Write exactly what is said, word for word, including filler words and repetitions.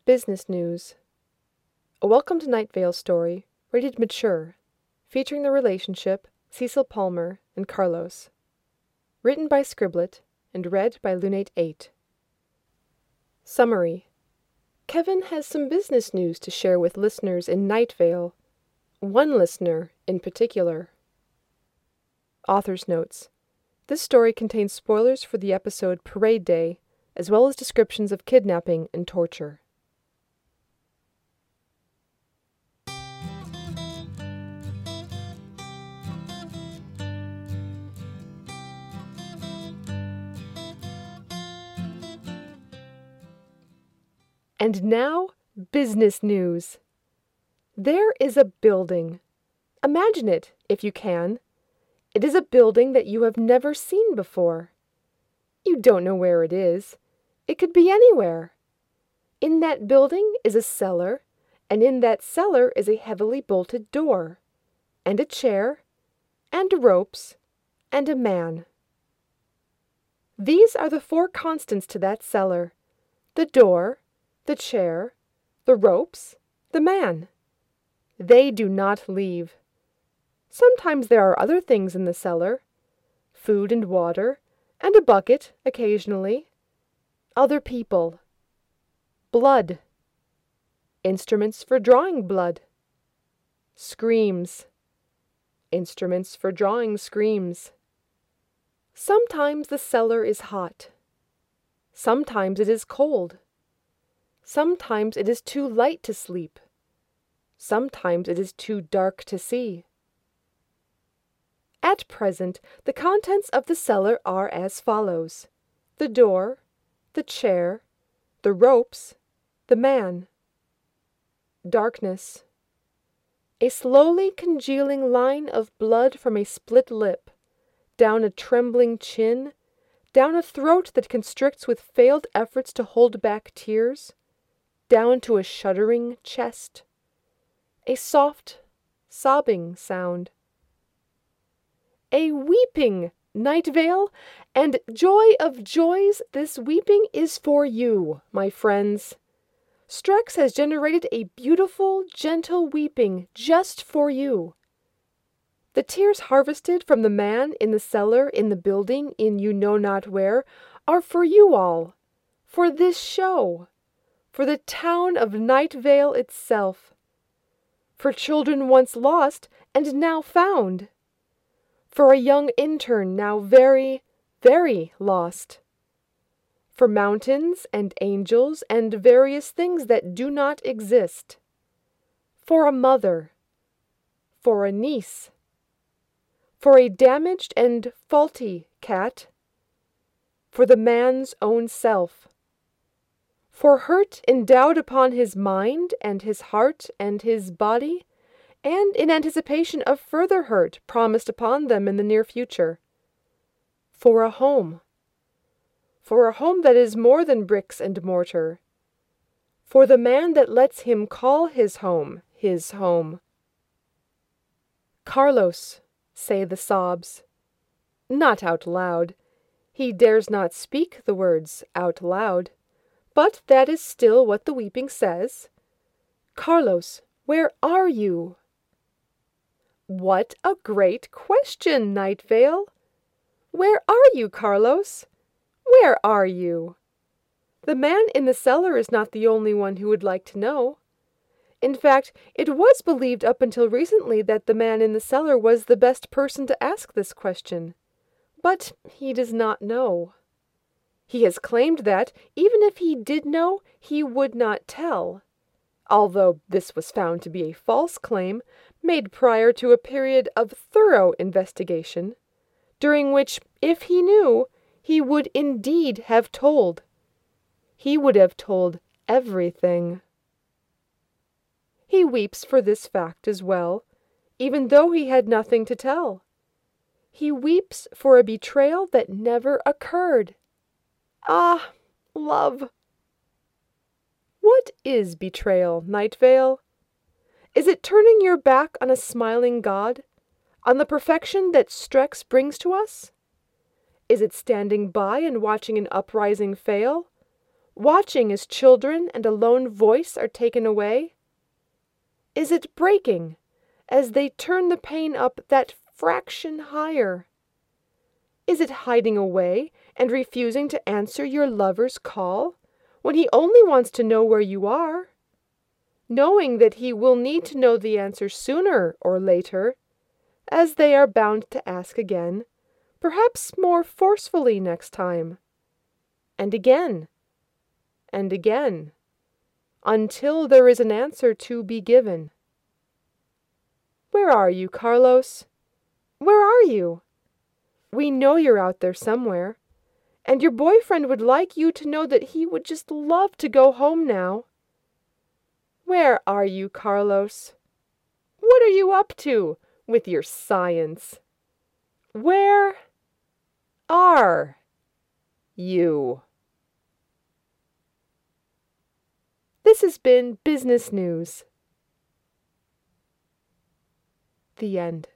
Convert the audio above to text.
Business News. A Welcome to Night Vale story, rated mature, featuring the relationship Cecil Palmer and Carlos. Written by Scribblet and read by Lunate eight. Summary. Kevin has some business news to share with listeners in Night Vale, one listener in particular. Author's notes. This story contains spoilers for the episode Parade Day, as well as descriptions of kidnapping and torture. And now, business news. There is a building. Imagine it, if you can. It is a building that you have never seen before. You don't know where it is. It could be anywhere. In that building is a cellar, and in that cellar is a heavily bolted door, and a chair, and ropes, and a man. These are the four constants to that cellar: the door, the chair, the ropes, the man. They do not leave. Sometimes there are other things in the cellar, food and water, and a bucket, occasionally. Other people. Blood. Instruments for drawing blood. Screams. Instruments for drawing screams. Sometimes the cellar is hot. Sometimes it is cold. Sometimes it is too light to sleep. Sometimes it is too dark to see. At present, the contents of the cellar are as follows: the door, the chair, the ropes, the man. Darkness. A slowly congealing line of blood from a split lip, down a trembling chin, down a throat that constricts with failed efforts to hold back tears, down to a shuddering chest. A soft, sobbing sound. A weeping, Night Vale, and joy of joys, this weeping is for you, my friends. Strex has generated a beautiful, gentle weeping just for you. The tears harvested from the man in the cellar, in the building, in you know not where, are for you all, for this show, for the town of Night Vale itself, for children once lost and now found, for a young intern now very, very lost, for mountains and angels and various things that do not exist, for a mother, for a niece, for a damaged and faulty cat, for the man's own self, for hurt endowed upon his mind and his heart and his body, and in anticipation of further hurt promised upon them in the near future. For a home. For a home that is more than bricks and mortar. For the man that lets him call his home his home. Carlos, say the sobs. Not out loud. He dares not speak the words out loud. But that is still what the weeping says. Carlos, where are you? What a great question, Night Vale! Where are you, Carlos? Where are you? The man in the cellar is not the only one who would like to know. In fact, it was believed up until recently that the man in the cellar was the best person to ask this question. But he does not know. He has claimed that, even if he did know, he would not tell, although this was found to be a false claim made prior to a period of thorough investigation, during which, if he knew, he would indeed have told. He would have told everything. He weeps for this fact as well, even though he had nothing to tell. He weeps for a betrayal that never occurred. Ah, love! What is betrayal, Night Vale? Is it turning your back on a smiling God, on the perfection that Strex brings to us? Is it standing by and watching an uprising fail, watching as children and a lone voice are taken away? Is it breaking as they turn the pane up that fraction higher? Is it hiding away and refusing to answer your lover's call when he only wants to know where you are, knowing that he will need to know the answer sooner or later, as they are bound to ask again, perhaps more forcefully next time, and again, and again, until there is an answer to be given? Where are you, Carlos? Where are you? We know you're out there somewhere, and your boyfriend would like you to know that he would just love to go home now. Where are you, Carlos? What are you up to with your science? Where are you? This has been Business News. The end.